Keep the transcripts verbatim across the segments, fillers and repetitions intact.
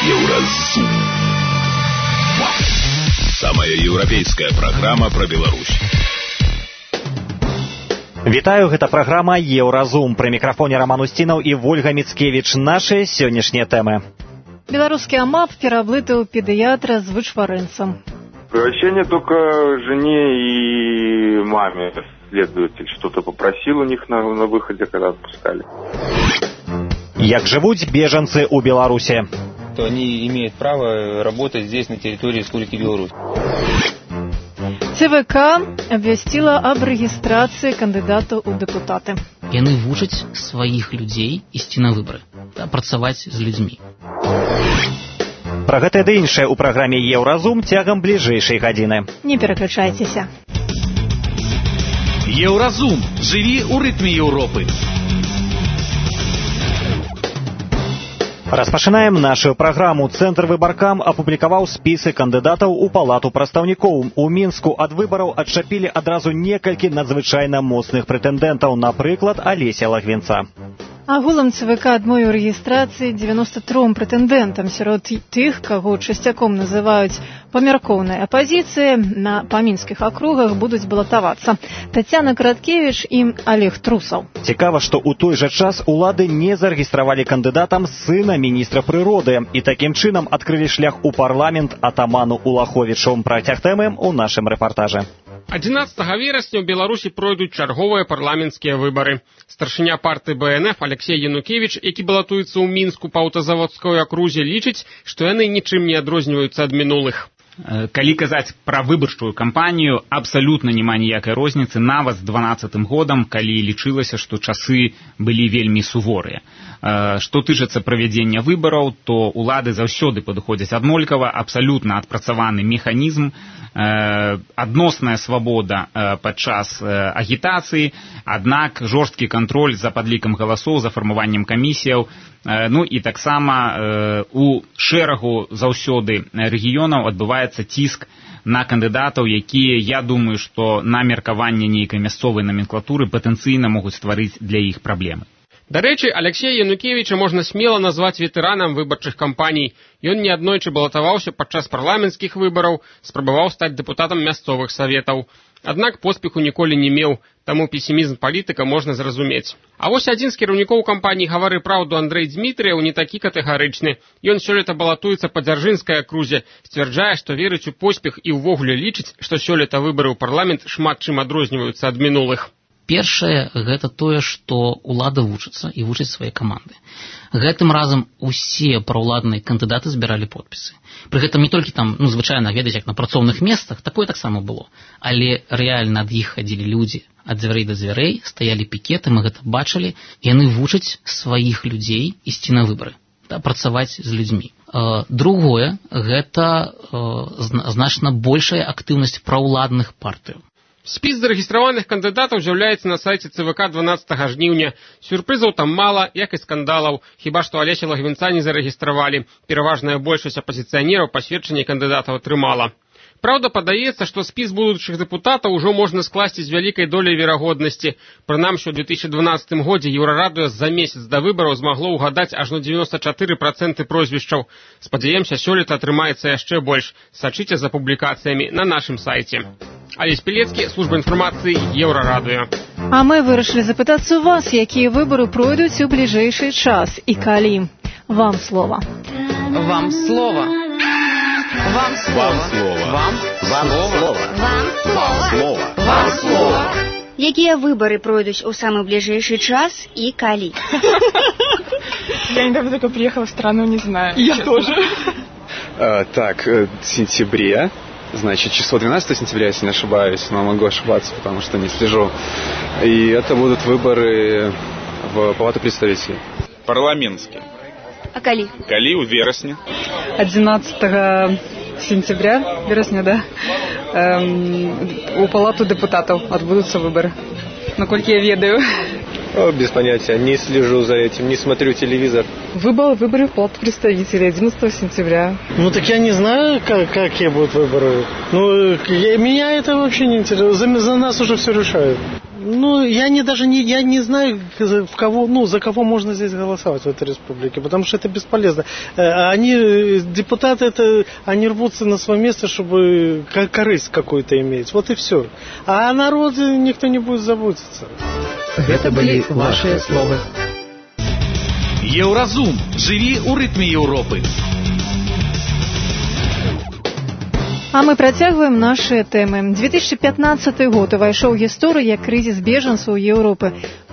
Еўразум. Самая еўрапейская праграма пра Беларусь. Вітаю, гэта праграма Еўразум. Пры мікрафоне Роман Устінаў і Вольга Міцкевіч. Нашы сённяшнія тэмы. Белорусский АМАП переоблытал педиатра с вычварэнцам. Превращение только жене и маме. Следователь что-то попросил у них на, на выходе, когда отпускали. Як живут беженцы у Беларуси? То они имеют право работать здесь, на территории Республики Беларусь. ЦВК абвясціла аб рэгістрацыі кандыдатаў у дэпутаты. Яны вучаць сваіх людзей ісці на выбары, працаваць з людзьмі. Пра гэта ды іншае ў праграме Еўразум цягам бліжэйшай гадзіны. Не пераключайцеся. Еўразум. Жыві ў рытме Еўропы. Распачынаем нашу праграму. Цэнтр выбаркам апублікаваў спісы кандыдатаў у палату прадстаўнікоў. У Мінску ад выбараў адчапілі адразу некалькі надзвычайна моцных прэтэндэнтаў, напрыклад, Алеся Лагвінца. Агулам ЦВК адмовіў рэгістрацыі дзевяноста тром прэтэндэнтам. Сярод тых, каго часцяком называюць памяркоўнай апазіцыяй, на па мінскіх акругах будуць балатавацца Тацяна Караткевіч і Олег Трусаў. Цікава, што ў той жа час улады не зарэгістравалі кандыдатам сына міністра прыроды і такім чынам адкрылі шлях у парламент атаману Улаховічу. Працяг тэмы ў нашым рэпартажы. адзінаццатага верасня ў Беларусі пройдуць чарговыя парламенцкія выбары. Старшыня партыі БНФ Алексей Янукевіч, які балатуецца ў Мінску па аўтазаводскай акрузе, лічыць, што яны нічым не адрозніваюцца ад минулых. Калі казаць пра выбарчую кампанію, абсалютна няма ніякай розніцы, нават з дванаццатым годам, калі лічылася, што часы былі вельмі суворыя. Што тычыцца правядзення выбараў, то улады заўсёды падыходзяць аднолькава, абсалютна адпрацаваны механізм, адносная свабода падчас агітацыі, аднак жорсткі кантроль за падлікам галасоў, за фармаваннем камісіяў, ну і таксама у шэрагу заўсёды рэгіёнаў адбываецца ціск на кандыдатаў, якія, я думаю, што на меркаванне нейкай мясцовай наменклатуры патэнцыйна могуць стварыць для іх праблемы. Дарэчы, Алексея Янукевіча можна смела назваць ветэранам выбарчых кампаній. Ён неаднойчы балатаваўся падчас парламенцкіх выбараў, спрабаваў стаць дэпутатам мясцовых саветаў. Аднак поспеху ніколі не меў, таму песімізм палітыка можна зразумець. А вось адзін з кіраўнікоў кампаніі «Гавары праўду» Андрэй Дзмітрыяў не такі катэгарычны. Ён сёлета балатуецца па Дзяржынскай акрузе, сцвярджае, што верыць у поспех і ўвогуле лічыць, што сёлета выбары ў парламент шмат чым адрозніваюцца ад мінулых. Першае, гэта тое, што ўлада вучыцца і вучыць свае каманды. Гэтым разам усе праўладныя кандыдаты збіралі подпісы. Пры гэтым не толькі там, ну, звычайна, ведаць, як на працоўных месцах, такое таксама было. Але рэальна ад іх хадзілі людзі, ад дзвярэй да дзвярэй, стаялі пікеты, мы гэта бачылі, яны вучаць сваіх людзей ісці на выбары, да, працаваць з людзьмі. Э, другое, гэта э, значна большая актыўнасць праўладных партыяў. Спіс зарэгістраваных кандыдатаў з'яўляецца на сайце ЦВК дванаццатага жніўня. Сюрпрызаў там мала, як і скандалаў, хіба што Алеся Лагвінца не зарэгістравалі. Пераважная большасць апазіцыянераў пасведчанне кандыдатаў атрымала. Праўда, падаецца, што спіс будучых дэпутатаў ужо можна скласці з вялікай доляй верагоднасці. Прынамсі, у две тысячи дванаццатым годзе Еўрарадыё за месяц да выбараў змагло ўгадаць ажно дзевяноста чатыры працэнты прозвішчаў. Спадзяемся, сёлета атрымаецца яшчэ больш. Сачыце за публікацыямі на нашым сайце. Алесь Пілецкі, служба інфармацыі Еўрарадыё. А мы вырашылі запытацца у вас, якія выбары пройдуць у бліжэйшы час і калі. Вам слова. Вам слова. Вам слова. Вам слова. Вам слова. Вам слова. Якія выбары пройдуць у самы бліжэйшы час і калі? Я недавно только приехала в страну, не знаю. Я тоже. Так, в сентябре. Значит, число двенадцатого сентября, если не ошибаюсь, но могу ошибаться, потому что не слежу. И это будут выборы в Палату представителей. Парламентские. А калі? Калі ў верасні. одиннадцатого сентября, верасня, да, эм, у Палату депутатов отбудутся выборы. Наколькі я ведаю. О, без понятия, не слежу за этим, не смотрю телевизор. Выборы, выборы в Палату представителей одиннадцатого сентября. Ну так я не знаю, как, какие будут выборы. Ну, я, меня это вообще не интересует. За, за нас уже все решают. Ну, я не даже не, я не знаю, в кого, ну, за кого можно здесь голосовать в этой республике, потому что это бесполезно. Они, депутаты, это, они рвутся на свое место, чтобы корысть какую-то иметь. Вот и все. А о народе никто не будет заботиться. Это были ваши слова. Еўразум. Живи у ритме Европы. А мы працягваем наши тэмы. две тысячи пятнадцаты год увайшоў у гісторыю як крызіс бежанцаў Еўропы.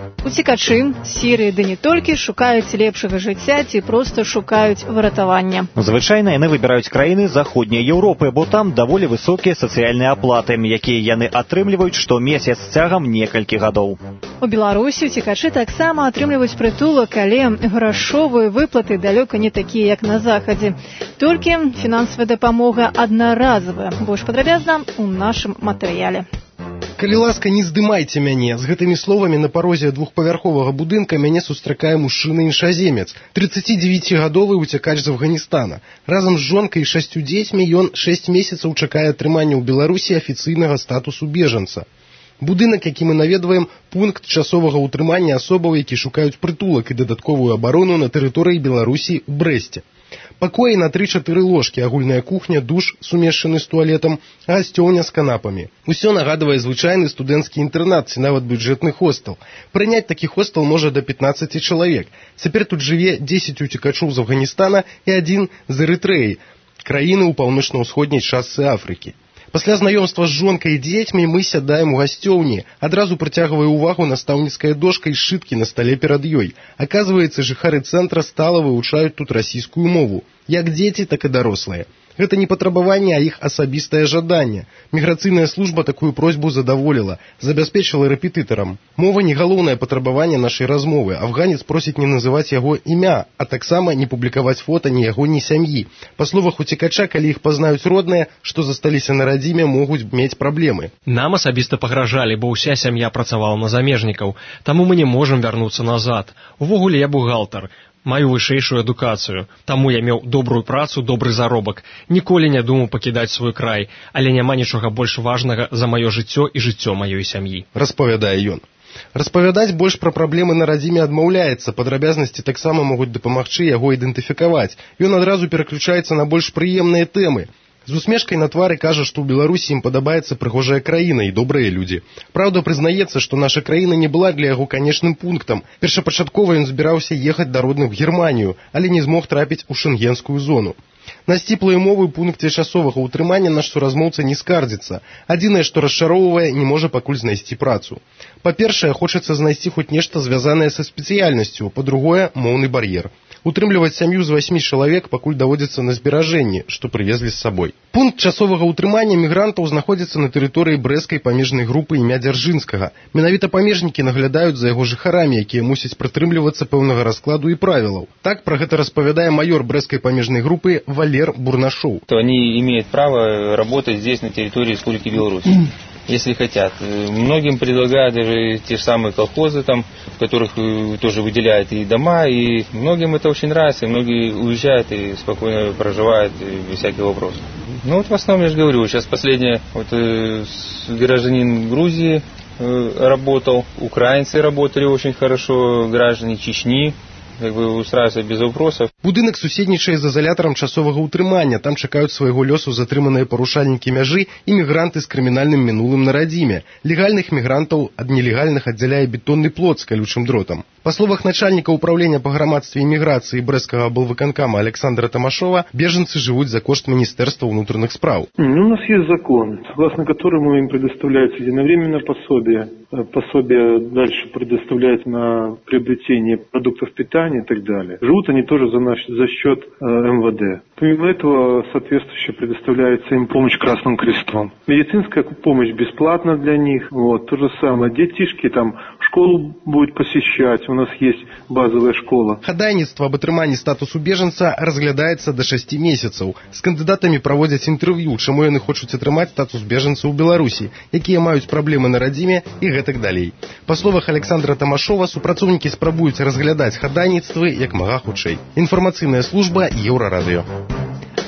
Уцекачы з Сірыі, ды не толькі, шукаюць лепшага жыцця ці проста шукаюць выратавання. Звычайна яны выбіраюць краіны заходняй Еўропы, бо там даволі высокія сацыяльныя аплаты, якія яны атрымліваюць штомесяц цягам некалькі гадоў. У Беларусі уцекачы таксама атрымліваюць прытулак, але грашовыя выплаты далёка не такія, як на Захадзе. Толькі фінансавая дапамога аднаразовая. Больш падрабязна ў нашым матэрыяле. Калі ласка, не здымайце мяне. З гэтымі словамі на парозе двухпавярховага будынка мяне сустракае мужчына-іншаземец, тридцатидевятигадовы уцякач з Афганістана. Разам з жонкай і шасцю дзецьмі ён шэсць месяцаў чакае атрымання ў Беларусі афіцыйнага статусу бежанца. Будынак, які мы наведваем, пункт часовага ўтрымання асобаў, які шукаюць прытулак і дадатковую абарону на тэрыторыі Беларусі ў Брэсце. Пакоі на тры-чатыры ложкі, агульная кухня, душ, сумешчаны з туалетам, гасцёўня з канапамі. Усё нагадвае звычайны студэнцкі інтэрнат ці нават бюджэтны хостел. Прыняць такі хостел можа да пятнаццаці чалавек. Цяпер тут жыве дзесяць уцекачоў з Афганістана і адзін з Эрытрэі, краіны ў паўночна-ўсходняй частцы Афрыкі. Пасля знаёмства з жонкай і дзецьмі мы сядаем у гасцёўні. Адразу прыцягвае ўвагу настаўніцкая дошка і сшыткі на стале перад ёй. Аказваецца, жыхары цэнтра стала вывучаюць тут расійскую мову. Як дзеці, так і дарослыя. Гэта не патрабаванне, а іх асабістае жаданне. Міграцыйная служба такую просьбу задаволіла, забяспечыла рэпетытарам. Мова не галоўнае патрабаванне нашай размовы. Афганец просіць не называць яго імя, а таксама не публікаваць фота ні яго, ні сям'і. Па словах уцекача, калі іх пазнаюць родныя, што засталіся на радзіме, могуць мець праблемы. Нам асабіста пагражалі, бо ўся сям'я працавала на замежнікаў, таму мы не можам вярнуцца назад. Увогуле я бухгалтар. Маю вышэйшую адукацыю, таму я меў добрую працу, добры заробак. Ніколі не думаў пакідаць свой край, але няма нічога больш важнага за маё жыццё і жыццё маёй сям'і. Распавядае ён. Распавядаць больш пра праблемы на радзіме адмаўляецца, падрабязнасці таксама могуць дапамагчы яго ідэнтыфікаваць. Ён адразу пераключаецца на больш прыемныя тэмы. З усмешкай на твары кажа, што ў Беларусі ім падабаецца прыгожая краіна і добрыя людзі. Праўда, прызнаецца, што наша краіна не была для яго канечным пунктам. Першапачаткова ён збіраўся ехаць да родных у Германію, але не змог трапіць у шэнгенскую зону. На сціплыя умовы ў пункце часовага ўтрымання наш суразмоўца не скардзіцца. Адзінае, што расчароўвае, не можа пакуль знайсці працу. Па-першае, хочацца знайсці хоць нешта звязанае са спецыяльнасцю, па-другое, моўны бар'ер. Утрымліваць сям'ю з васьмі чалавек пакуль даводзіцца на зберажэнні, што прывезлі з сабой. Пункт часовага ўтрымання мігрантаў знаходзіцца на тэрыторыі брэскай памежнай групы імя Дзяржынскага. Менавіта памежнікі наглядаюць за яго жыхарамі, якія мусяць прытрымлівацца пэўнага раскладу і правілаў. Так пра гэта распавядае маёр брэскай памежнай групы Валер Бурнашоў. Они имеют право работать здесь на территории Республики Беларусь. Если хотят. Многим предлагают даже те же самые колхозы, там, в которых тоже выделяют и дома, и многим это очень нравится, и многие уезжают и спокойно проживают без всяких вопросов. Ну вот в основном, я же говорю, сейчас последнее, вот э, гражданин Грузии э, работал, украинцы работали очень хорошо, граждане Чечни, как бы устраиваются без вопросов. Будынак суседнічае з изолятарам часовага ўтрымання. Там чакаюць свайго лёсу затрыманыя парушальнікі мяжы і мігранты з крымінальным мінулым на радзіме. Легальных мігрантаў ад нелегальных аддзяляе бетонны плот з калючым дротам. Па словах начальніка ўправлення па грамадстве і міграцыі брэскага аблвыканкама Александра Тамашова, беженцы жывуць за кошт Министерства внутренних справ. Ну, у нас есть закон, согласно которому им предоставляется единовременное пособие. Пособие дальше предоставляется на приобретение продуктов питания и так далее. Живут они тоже за, наш, за счет э, эм вэ дэ. Помимо этого, соответствующе предоставляется им помощь Красным Крестом. Медицинская помощь бесплатна для них. Вот, то же самое. Детишки там школу будут посещать. У нас есть базовая школа. Хадайніцтва аб атрыманні статусу бежанца разглядаецца да шасці месяцаў. З кандыдатамі праводзяць інтэрв'ю, чаму яны хочуць атрымаць статус бежанца ў Беларусі, якія маюць праблемы на радзіме і гэтак далей. Па словах Александра Тамашова, супрацоўнікі спрабуюць разглядаць хадайніцтвы як мага хутчэй. Інфармацыйная служба Еўрарадыё.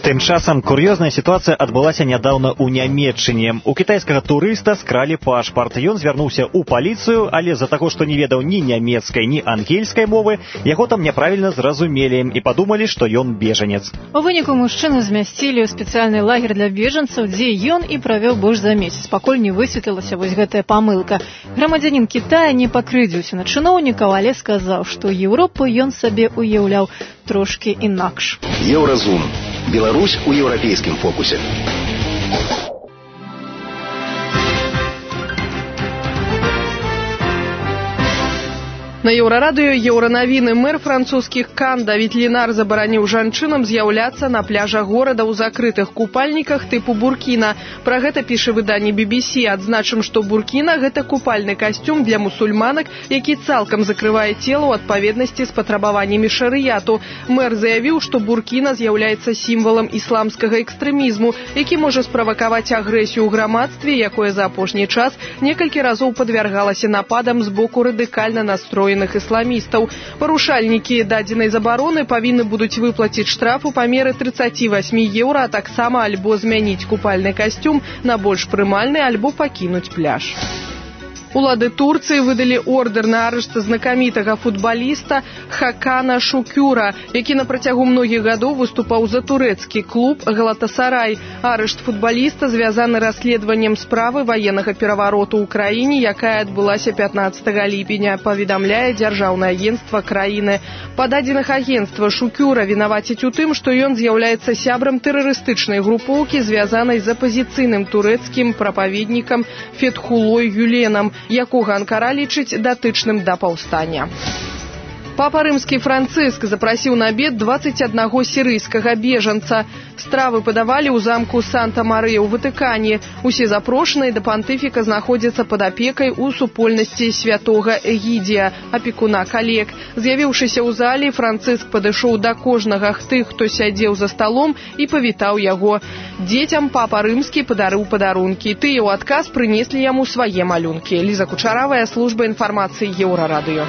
Тым часам кур'ёзная сітуацыя адбылася нядаўна ў Нямецчыне. У кітайскага турыста скралі пашпарт. Ён звярнуўся ў паліцыю, але з-за таго, што не ведаў ні нямецкай, ні ангельскай мовы, яго там няправільна зразумелі і падумалі, што ён бежанец. У выніку мужчыну змясцілі ў спецыяльны лагер для бежанцаў, дзе ён і правёў больш за месяц, пакуль не высветлілася вось гэтая памылка. Грамадзянін Кітая не пакрыўдзіўся на чыноўнікаў, але сказаў, што Еўропу ён сабе уяўляў трошкі інакш. Еўразум. Беларусь у еўрапейскім фокусе. На Еўрарадыё еўранавіны мэр французскіх Кан Давід Ленар забараніў жанчынам з'яўляцца на пляжах горада ў закрытых купальніках тыпу буркіна. Пра гэта піша выданне би би си. Адзначым, што буркіна – гэта купальны касцюм для мусульманак, які цалкам закрывае цела ў адпаведнасці з патрабаваннямі шарыяту. Мэр заявіў, што буркіна з'яўляецца сімвалам ісламскага экстрэмізму, які можа справакаваць агрэсію ў грамадстве, якое за апошні час некалькі разоў падвяргалася нападам з боку радыкальна настроеных ісламістаў. Парушальнікі дадзенай забароны павінны будуць выплаціць штраф у памеры тридцать восемь еўра, а таксама альбо змяніць купальны касцюм на больш прымальны, альбо пакінуць пляж. Улады Турцыі выдалі ордер на арышт знакамітага футбаліста Хакана Шукюра, які на працягу многіх гадоў выступаў за турэцкі клуб Галатасарай. Арышт футбаліста звязаны расследаваннем справы ваеннага перавароту ў краіне, якая адбылася пятнаццатага ліпеня, паведамляе дзяржаўнае агенцтва краіны. Па дадзеных агенцтва Шукюра вінавацяць у тым, што ён з'яўляецца сябрам тэрарыстычнай групоўкі, звязанай з апазіцыйным турэцкім прапаведнікам Фетхулой Гюленам, якога Анкара лічыць датычным да паўстання. Папа рымскі Францыск запрасіў на абед дваццаць аднаго сірыйскага бежанца. Стравы падавалі ў замку Санта-Марыя ў Ватыкане. Усе запрошаныя да пантыфіка знаходзяцца пад апекай у супольнасці святога Эгідія, апекуна калег. З'явіўшыся ў зале, Францыск падышоў да кожнага тых, хто сядзеў за сталом, і павітаў яго. Дзецям папа рымскі падарыў падарункі. Тыя ў адказ прынеслі яму свае малюнкі. Ліза Кучаравая, служба інфармацыі Еўрарадыё.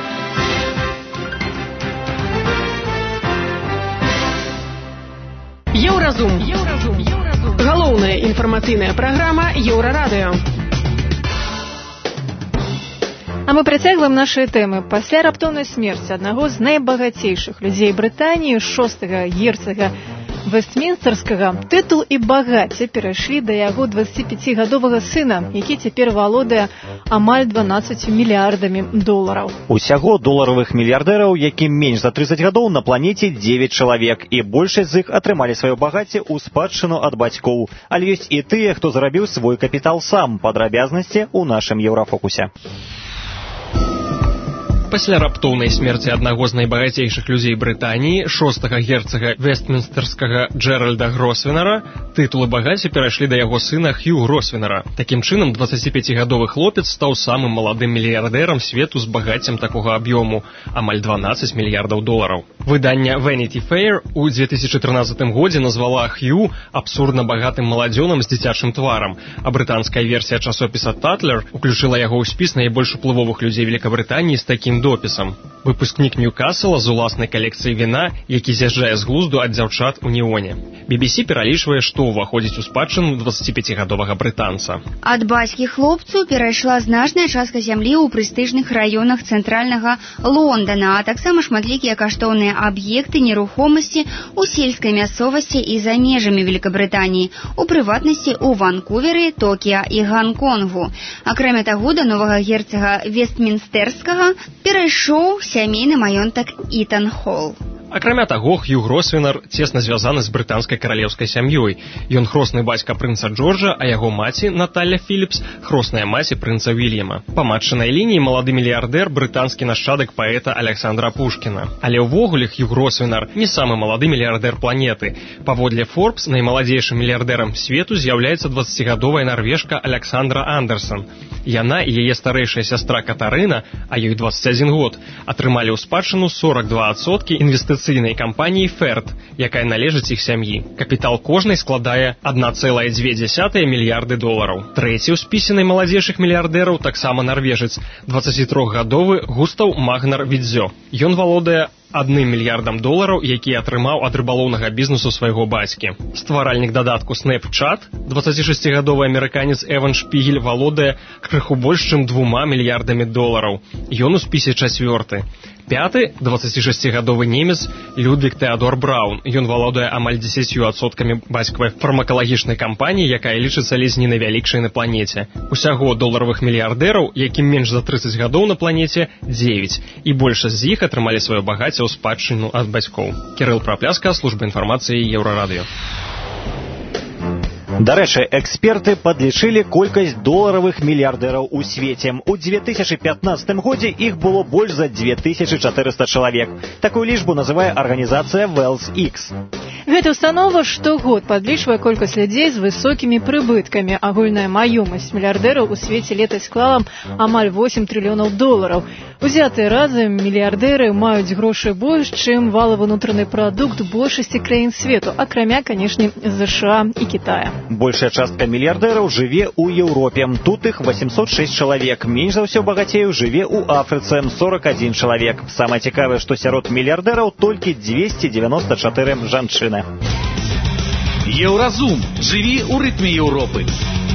Еўразум. Еўразум. Галоўная інфармацыйная праграма Еўрарадыё. А мы працягваем нашыя тэмы. Пасля раптоўнай смерці аднаго з найбагацейшых людзей Брытаніі, шостага герцага Вестмінстэрскага, тытул і багацце перайшлі да яго дваццаціпяцігадовага сына, які цяпер валодае амаль дванаццаць мільярдамі долараў. Усяго доларовых мільярдэраў, якім менш за трыццаць гадоў, на планеце дзевяць чалавек, і большасць з іх атрымалі сваё багацце ў спадчыну ад бацькоў. Але ёсць і тыя, хто зарабіў свой капітал сам. Падрабязнасці ў нашым Еўрафокусе. Пасля раптоўнай смерці аднаго з найбагацейшых людзей Брытаніі, шостага герцага Вестмінстэрскага Джеральда Гросвенара, тытулы багацця перайшлі да яго сына Хью Гросвенара. Такім чынам, дваццаціпяцігадовы хлопец стаў самым маладым мільярдэрам свету з багаццем такога аб'ёму – амаль дванаццаць мільярдаў долараў. Выданне Vanity Fair у две тысячы трынаццатым годзе назвала Хью абсурдна багатым маладзёнам з дзіцячым тварам, а брытанская версія часопіса Татлер уключыла яго ў спіс найбольш уплывовых людзей Великабрытаніі з такім допісам. Выпускнік Ньюкасла з уласнай калекцыі віна, які з'язджае з глузду ад дзяўчат у неоне. би би си пералічвае, што ўваходзіць у спадчыну дваццаціпяцігадовага брытанца. Ад бацькі хлопцу перайшла значная частка зямлі ў прэстыжных раёнах цэнтральнага Лондана, а таксама шматлікія каштоўныя аб'екты нерухомасці ў сельскай мясцовасці і за межамі Великабрытаніі, у прыватнасці ў Ванкуверы, Токіа і Ганконгу. Акрамя таго, да новага герцага Вестмінстэрскага перайшоў сямейны маёнтак Ітан Холл. Акрамя таго, Хью Гросвенар цесна звязаны з брытанскай каралеўскай сям'ёй. Ён хросны бацька прынца Джорджа, а яго маці, Наталля Філіпс, хросная маці прынца Вільяма. Па матчынай лініі малады мільярдэр, брытанскі нашчадак паэта Александра Пушкіна. Але ўвогуле Хью Гросвенар не самы малады мільярдэр планеты. Паводле Forbes, наймаладзейшым мільярдэрам свету з'яўляецца дваццацігадовая нарвежка Александра Андерсон. Яна і яе старэйшая сястра Катарына, а ёй дваццаць адзін год, атрымалі ў спадчыну сорок два адсоткі інвестыцыйнай кампаніі Ферт, якая належыць іх сям'і. Капітал кожнай складае адна цэлая дзве дзесятыя мільярды долараў. Трэці ў спісе наймаладзейшых мільярдэраў таксама нарвежец, дваццацітрохгадовы Густаў Магнар Відзё. Ён валодае адным мільярдам долараў, які атрымаў ад рыбалоўнага бізнесу свайго бацькі. Стваральнік дадатку Snapchat, дваццацішасцігадовы амерыканец Эван Шпігель, валодае крыху больш чым двума мільярдамі долараў. Ён у спісе чацвёрты. Пяты – дваццацішасцігадовы немец Людвік Тэадор Браўн. Ён валодае амаль дзесяццю адсоткамі бацькавай фармакалагічнай кампаніі, якая лічыцца ледзь не найвялікшай на планеце. Усяго доларовых мільярдэраў, якім менш за трыццаць гадоў на планеце, дзевяць. І большасць з іх атрымалі сваё багацце ў спадчыну ад бацькоў. Кірыл Прапляска, служба інфармацыі Еўрарадыё. Дарэчы, эксперты падлічылі колькасць доларовых мільярдэраў у свеце. У две тысячи пятнадцатым годзе іх было больш за две тысячи четыреста чалавек. Такую лічбу называе арганізацыя Wealth X. Гэта установа штогод падлічвае колькасць людзей з высокімі прыбыткамі. Агульная маёмасць мільярдэраў у свеце летась склала амаль восемь трыльёнаў долараў. Узятыя разам мільярдэры маюць грошы больш, чым валавы ўнутраны прадукт большасці краін свету, акрамя, канешне, ЗША і Китая. Большая частка мільярдэраў жыве ў Еўропе. Тут іх восемьсот шесть чалавек. Менш за ўсё багацеяў жыве ў Афрыцы сорок один чалавек. Самае цікавае, што сярод мільярдэраў толькі двести девяносто четыре жанчыны. Еўразум. Жыві ў рытме Еўропы.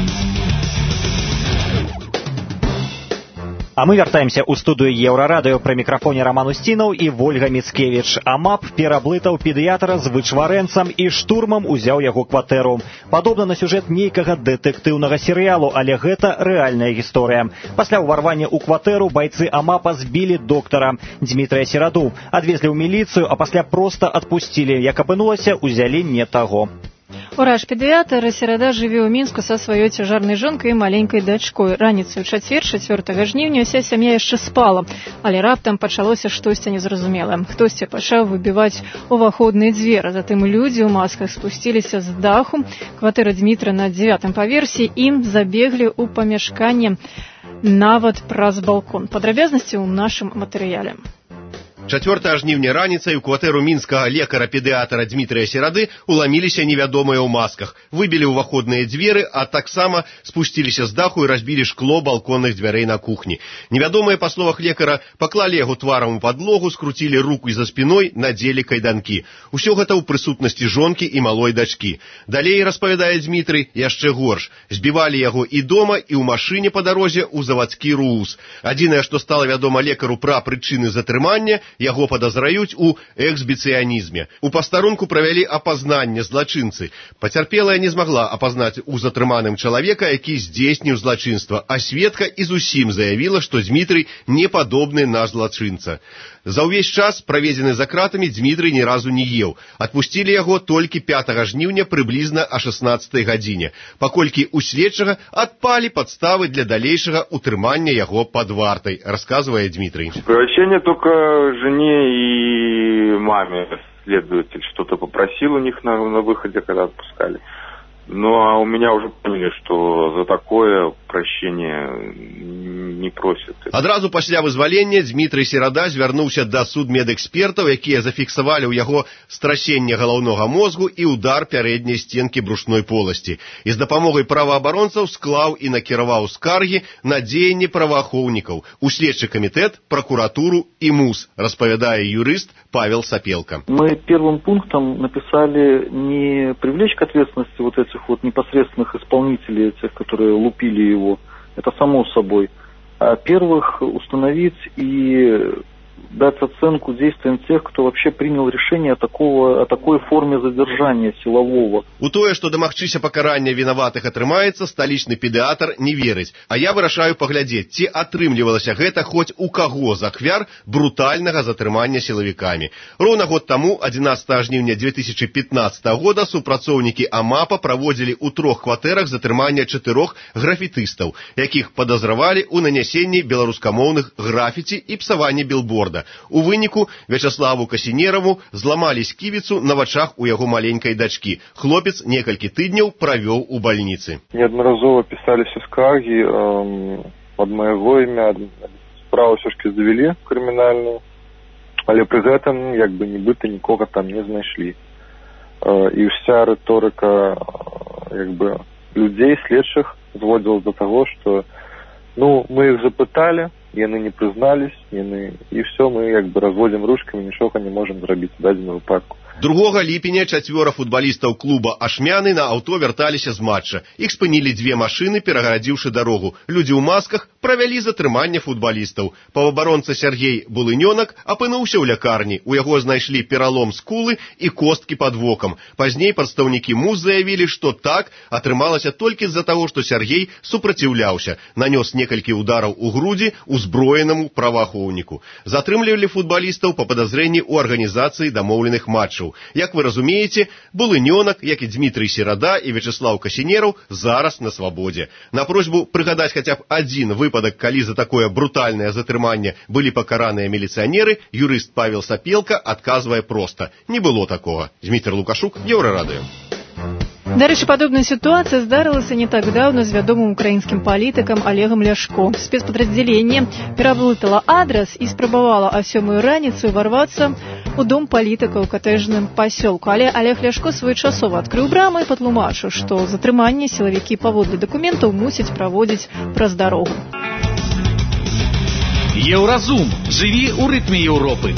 А мы вяртаемся ў студыю Еўрарадыё. Пры мікрафоне Раман Усцінаў і Вольга Міцкевіч. АМАП пераблытаў педыятра з вычварэнцам і штурмам узяў яго кватэру. Падобна на сюжэт нейкага дэтэктыўнага серыялу, але гэта рэальная гісторыя. Пасля ўварвання ў кватэру байцы АМАПа збілі доктара Дмітрыя Сераду, адвезлі ў міліцыю, а пасля проста адпусцілі. Як апынулася, узялі не таго. Ураж-педыятр Серада жыве ў Мінску са сваёй цяжарнай жонкай і маленькай дачкой. Раніцай у чацвер, чацвёртага жніўня, уся сям'я яшчэ спала, але раптам пачалося штосьці незразумелае. Хтосьці пачаў выбіваць уваходныя дзверы, затым людзі ў масках спусціліся з даху кватэры Дмітра на дзевятым паверсе і забеглі ў памяшканне нават праз балкон. Падрабязнасці ў нашым матэрыяле. чацвёртага жніўня раніцай у кватэру мінскага лекара-педыятра Дмітрыя Серады уламіліся невядомыя ў масках, выбілі ўваходныя дзверы, а таксама спусціліся з даху і разбілі шкло балконных дзвярэй на кухні. Невядомыя, па словах лекара, паклалі яго тварам у падлогу, скруцілі руку і за спіной, надзелі кайданкі. Усё гэта ў прысутнасці жонкі і малой дачкі. Далей, распавядае Дмітрый, яшчэ горш. Збівалі яго і дома, і ў машыне па дарозе ў завадскі РУУС. Адзінае, што стала вядома лекару пра прычыны затрымання, яго падазраюць у эксбіцыянізме. У пастарунку правялі апазнанне злачынцы. Пацярпелая не змагла апазнаць у затрыманым чалавека, які здзейсніў злачынства, а сведка і зусім заявіла, што Дмітрый не падобны на злачынца. За ўвесь час, праведзены за кратамі, Дмітрый ні разу не еў. Адпусцілі яго толькі пятага жніўня прыблізна о шаснаццатай гадзіне, паколькі у следчага адпалі падставы для далейшага утрымання яго пад вартай, расказвае Дмітрый. Превращение только жене и маме следователь что-то попросил у них на, на выходе, когда отпускали. Ну, а у меня уже поняли, что за такое прощение не просят. Адразу пасля вызвалення Дмітрый Серада звярнуўся да судмедэкспертаў, якія зафіксавалі ў яго страсенне галаўнога мозгу і удар пярэдняй сценкі брушной поласці. І з дапамогай праваабаронцаў склаў і накіраваў скаргі на дзеянні праваахоўнікаў у следчы камітэт, пракуратуру і МУС, распавядае юрыст Павел Сапелка. Мы первым пунктом написали не привлечь к ответственности вот этих вот непосредственных исполнителей, тех, которые лупили его, это само собой, а первых установить и дать оценку действиям тех, кто вообще принял решение о, такого, о такой форме задержания силового. У тое, што дамагчыся пакарання вінаватых атрымаецца, сталічны педыятр не верыць. А я вырашаю паглядзець, ці атрымлівалася гэта хоць у каго з ахвяр брутальнага затрымання сілавікамі. Роўна год таму, адзінаццатага жніўня две тысячи пятнадцатага года, супрацоўнікі АМАПа праводзілі ў трох кватэрах затрымання чатырох графітыстаў, якіх падазравалі ў нанясенні беларускамоўных графіці і псаванні білборда. У выніку Вячаславу Касінераву зламалі сківіцу на вачах у яго маленькай дачкі. Хлопец некалькі тыдняў правёў у бальніцы. Неаднаразова пісаліся скаргі эм, ад майго імя. Справу ўсё ж завялі крымінальную, але пры гэтым як бы нібыта нікога там не знайшлі. Э, і ўся рыторыка як бы людзей, следчых зводзілась до таго, што ну, мы іх запыталі, яны не прызнались, яны... і все, мы як бы разводзім ручкамі, нічога не можам зрабіць у дадзеным выпадку. другога ліпеня чацвёра футбалістаў клуба Ашмяны на аўто вярталіся з матча. Іх спынілі дзве машыны, перагарадзіўшы дарогу. Людзі ў масках правялі затрыманне футбалістаў. Паўабаронца Сергей Булынёнак апынуўся ў лякарні. У яго знайшлі пералом скулы і косткі пад вокам. Пазней прадстаўнікі МУЗ заявілі, што так атрымалася толькі з-за таго, што Сергей супраціўляўся. Нанёс некалькі удараў у грудзі узброенаму праваахоўніку. Затрымлівалі футбалістаў па падазрэнні ў арганізацыі дамоўленых матчаў. Як вы разумееце, Булынёнак, як і Дмітрый Серада і Вячеслав Касінераў зараз на свабодзе. На просьбу прыгадаць хаця б адзін выпадак, калі за такое брутальнае затрыманне былі пакараныя міліцыянеры, юрыст Павел Сапелка адказвае проста: не было такога. Дмітрий Лукашук, Еўрарадыё. Дарэчы, падобная сітуацыя здарылася не так даўно з вядомым украінскім палітыкам Олегам Ляшко. Спецпадраздзяленне пераблытала адрас і спрабавала а сёмую раніцы ўварвацца у дом палітыка ў катэжным пасёлку. Але Олег Ляшко своечасова адкрыў брамы і патлумачыў, што затрыманне сілавікі паводле дакументаў мусяць праводзіць праз дарогу. Еўразум. Жыві ў рытме Еўропы.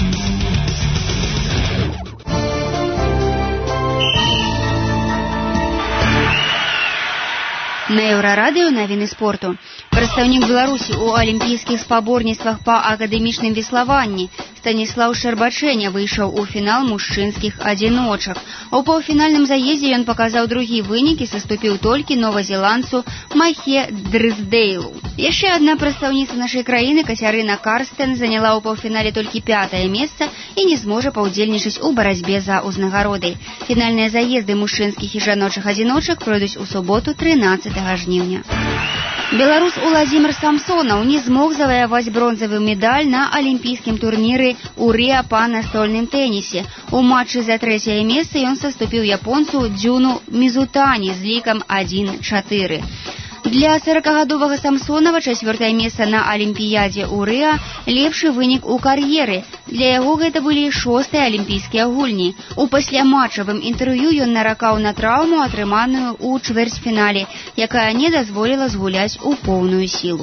На Еўрарадыё навіны спорту. Прадстаўнік Беларусі ў алімпійскіх спаборніцтвах па акадэмічным веславанні Станіслаў Шчарбачэня выйшаў у фінал мужчынскіх адзіночак. У паўфінальным заездзе ён паказаў другі вынік і саступіў толькі новазеландцу Махе Дрысдейлу. Яшчэ адна прадстаўніца нашай краіны, Кацярына Карстен, заняла ў паўфінале толькі пятае месца і не зможа паўдзельнічаць у барацьбе за ўзнагародай. Фінальныя заезды мужчынскіх і жаночых адзіночак пройдуць у суботу трынаццатага жніўня. Беларус Уладзімір Самсонаў не змог заваяваць бронзавы медаль на алімпійскім турніры ў Рыа па настольным тэнісе. У матчы за трэцяе месца ён саступіў японцу Дзюну Мізутані з лікам адзін чатыры. Для сорокагадовага Самсонава чацвёртае месца на алімпіядзе ў Рыа лепшы вынік у кар'еры. Для яго гэта былі шостыя алімпійскія гульні. У пасляматчавым інтэрв'ю ён наракаў на траўму, атрыманую ў чвэрцьфінале, якая не дазволіла згуляць у поўную сілу.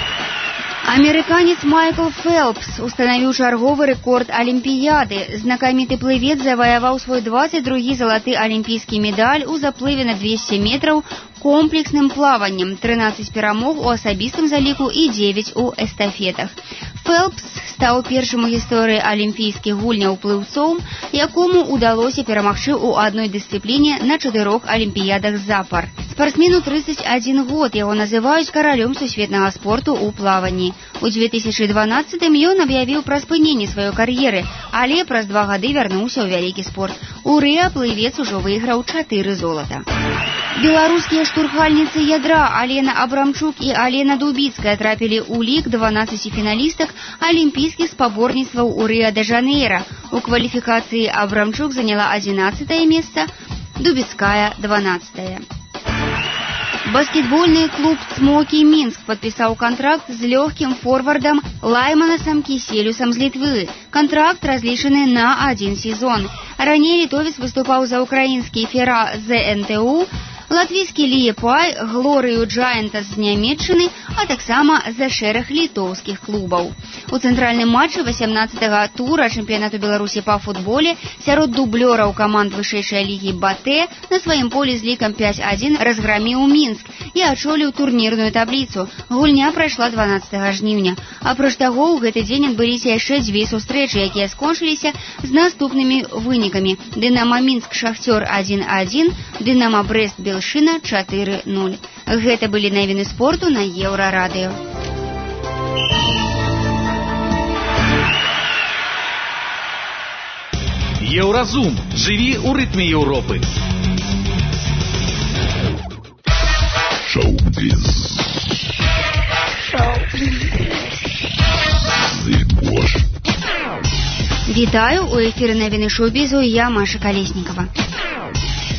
Амерыканец Майкл Фелпс устанавіў чарговы рэкорд алімпіяды. Знакаміты плывец заваяваў свой дваццаць другі залаты алімпійскі медаль у заплыве на двесце метраў комплексным плаваннем, трынаццаць перамог у асабістым заліку і дзевяць у эстафетах. Фелпс стаў першым у гісторыі алімпійскіх гульняў плыўцом, якому ўдалося перамагчы ў адной дысцыпліне на чатырох алімпіядах запар. Спартсмену трыццаць адзін год, яго называюць каралём сусветнага спорту ў плаванні. У дзве тысячы дванаццатым ён аб'явіў пра спыненне сваёй кар'еры, але праз два гады вярнуўся ў вялікі спорт. У Рыа плывец ужо выйграў чатыры золата. Беларускія штурхальніцы ядра Алена Абрамчук і Алена Дубіцкая трапілі ў лік дванаццаці фіналістак алімпійскіх спаборніцтваў у Рыа-де-Жанейра. У кваліфікацыі Абрамчук заняла адзінаццатае месца, Дубіцкая дванаццатае. Баскетбольны клуб «Цмокі» Мінск падпісаў кантракт з лёгкім форвардам Лайманасам Кіселюсам з Літвы. Кантракт разлічаны на адзін сезон. Раней літовец выступаў за украінскі Фера зэ эн тэ у, латвійскі Ліепай, Глорыю Джаянта з Нямецчыны, а таксама за шэраг літоўскіх клубаў. У цэнтральным матчы васямнаццатага тура чэмпіянату Беларусі па футболе сярод дублёраў каманд вышэйшай лігі БАТЭ на сваім полі з лікам пяць адзін разграміў Мінск і ачоліў турнірную табліцу. Гульня прайшла дванаццатага жніўня. Апроч таго, у гэты дзень адбыліся яшчэ дзве сустрэчы, якія скончыліся з наступнымі вынікамі. Дынама Мінск Шахцёр адзін адзін, Дынама Брэст Белшына чатыры нуль. Гэта былі навіны спорту на Еўрарадыё. Еўразум. Жыві ў рытме Еўропы. Шоу-біз. Вітаю, у эфіры навіны шоу-бізу, я Маша Калеснікова.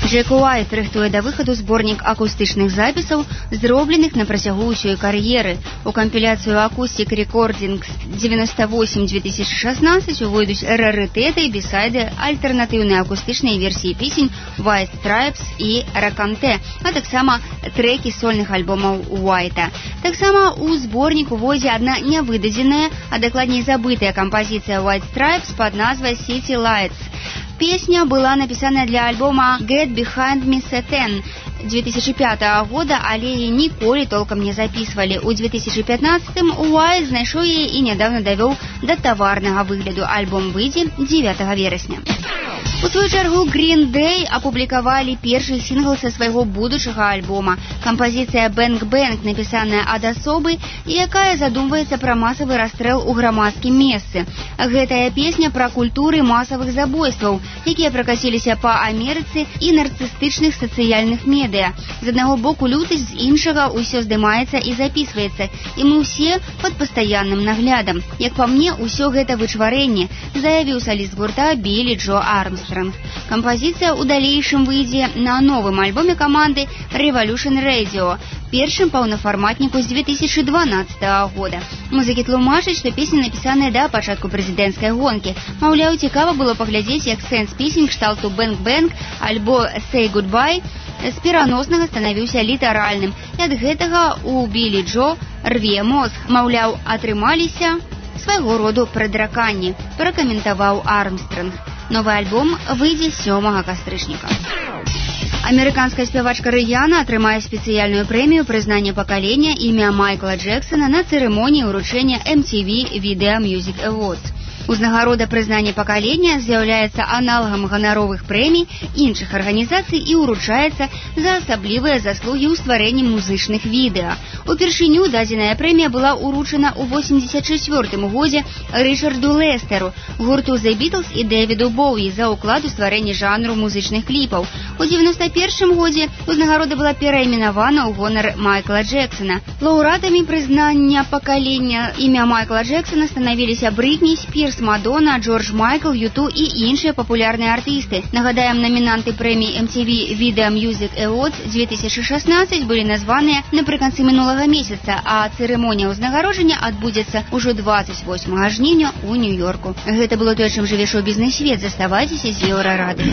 Джек Уайт рыхтуе да выхаду зборнік акустычных запісаў, зробленых на працягу ўсёй кар'еры. У кампіляцыю «Акустик Recordings девяносто восемь две тысячи шестнадцать» увойдуць рарытэты і бісайды, альтэрнатыўныя акустычныя версіі песень White Stripes і Raconte, а таксама трэкі сольных альбомаў Уайта. Таксама у зборнік увойдзе адна нявыдадзеная, а дакладней забытая кампазіцыя White Stripes пад назвай City Lights. Песня была написана для альбома Get Behind Me Satan две тысячи пятого года, але яе ніколі толком не записывали. У две тысячи пятнадцатым Уайт знайшоў яе і нядаўна давёў да таварнага выгляду. Альбом выйдзе дзевятага верасня. У свою чаргу Green Day апублікавалі першы сінгл са свайго будучага альбома. Кампазіцыя Bang Bang, напісаная ад асобы, якая задумваецца пра масавы расстрэл у грамадскім месцы. Гэтая песня пра культуры масавых забойстваў, якія пракаціліся па Амерыцы і нарцыстычных сацыяльных медыа. З аднаго боку лютасць, з іншага ўсё здымаецца і записваецца, і мы ўсе пад пастаянным наглядам. Як па мне, усё гэта вычварэнне, заявіў саліст гурта Білі Джо Армстронг. Кампазіцыя ў далейшым выйдзе на новым альбоме каманды Revolution Radio, першым паўнафарматніку з две тысячи дванаццатага года. Музыкі тлумачаць, што песня напісаная да пачатку прэзідэнцкай гонкі. Маўляў, цікава было паглядзець, як сэнс песень кшталту Bang Bang альбо Say Goodbye з пераноснага станавіўся літаральным. І ад гэтага у Білі Джо рве мозг. Маўляў, атрымаліся свайго роду прадраканні, пракаментаваў Армстронг. Новы альбом выйдзе сёмага кастрычніка. Амерыканская спявачка Рыяна атрымае спецыяльную прэмію прызнання пакалення імя Майкла Джексона на цырымоніі ўручэння эм ти ви Video Music Awards. Узнагарода прызнання пакалення з'яўляецца аналагам ганаровых прэмій іншых арганізацый і ўручаецца за асаблівыя заслугі ў стварэнні музычных відэа. Упершыню дадзеная прэмія была ўручана ў восемьдесят чвёртым годзе Рычарду Лестеру, гурту The Beatles і Дэвіду Боуі за ўклад у стварэнні жанру музычных кліпаў. У девяносто первым годзе узнагарода была перайменавана ў гонар Майкла Джексона. Лаўрэатамі прызнання пакалення імя Майкла Джексона станавіліся Бритні Спірс, Мадонна, Джордж Майкл, Юту і іншыя папулярныя артысты. Нагадаем, номінанты прэміі эм ти ви Video Music Awards две тысячи шестнадцать былі названыя напрыканцы мінулага месяца, а цырымонія ўзнагароджання адбудзецца ўжо двадцать восьмага жніўня ў Нью-Йорку. Гэта было тое, чым жыве шоу-бізнес-свет. Заставайцеся з Еўрарадыё.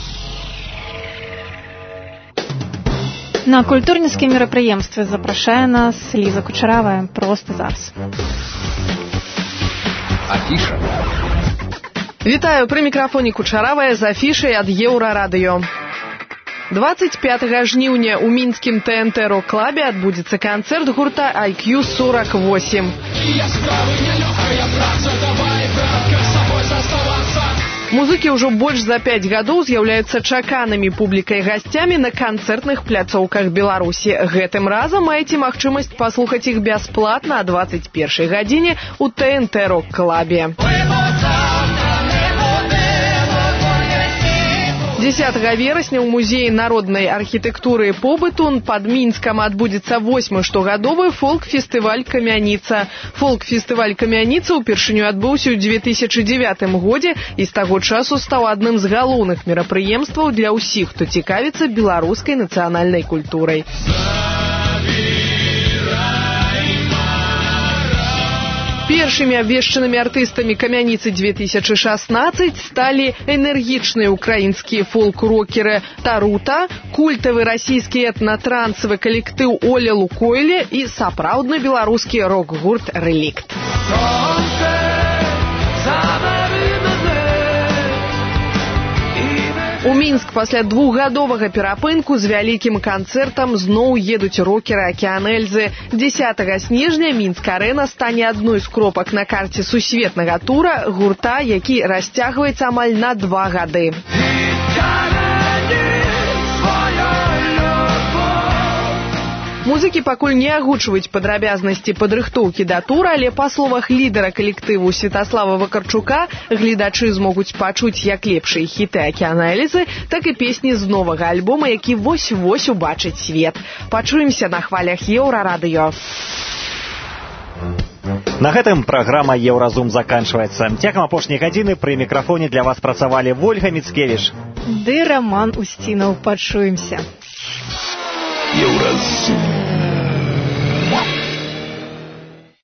На культурніцкія мерапрыемствы запрашае нас Ліза Кучаравая. Проста зараз. Афіша. Вітаю, пры мікрафоне Кучаравая з афішай ад Еўрарадыё. двадцать пятага жніўня ў мінскім тэ эн тэ рок-клабе адбудзецца канцэрт гурта ай кью сорок восемь. Музыкі ўжо больш за пяць гадоў з'яўляюцца чаканымі публікай гасцямі на канцэртных пляцоўках Беларусі. Гэтым разам маеце магчымасць паслухаць іх бясплатна о двадцать першай гадзіне ў тэ эн тэ рок-клабе. дзесятага верасня ў музеі народнай архітэктуры і побыту пад Мінскам адбудзецца восьмы штогадовы фолк-фестываль «Камяніца». Фолк-фестываль «Камяніца» упершыню адбыўся ў две тысячи дзевятым годзе і з таго часу стаў адным з галоўных мерапрыемстваў для ўсіх, хто цікавіцца беларускай нацыянальнай культурай. Першымі абвешчанымі артыстамі «Камяніцы две тысячи шестнадцать» сталі энергічныя украінскія фолк-рокеры «Тарута», культавы расійскі этна-трансавы калектыў «Оля Лукойле» і сапраўдны беларускі рок-гурт «Рэлікт». У Мінск пасля двухгадовага перапынку з вялікім канцэртам зноў едуць рокеры «Акеан Эльзы». дзесятага снежня Мінск-арэна стане адной з кропак на карце сусветнага тура гурта, які расцягваецца амаль на два гады. Музыкі пакуль не агучваюць падрабязнасці падрыхтоўкі да тура, але па словах лідара калектыву Святаслава Вакарчука гледачы змогуць пачуць як лепшыя хіты «Акеана Эльзы», так і песні з новага альбома, які вось-вось убачыць свет. Пачуемся на хвалях Еўрарадыё. На гэтым праграма «Еўразум» заканчваецца. Цягам апошняй гадзіны пры мікрафоне для вас працавалі Вольга Міцкевіч ды Роман Устінаў. Пачуемся. Еўразум.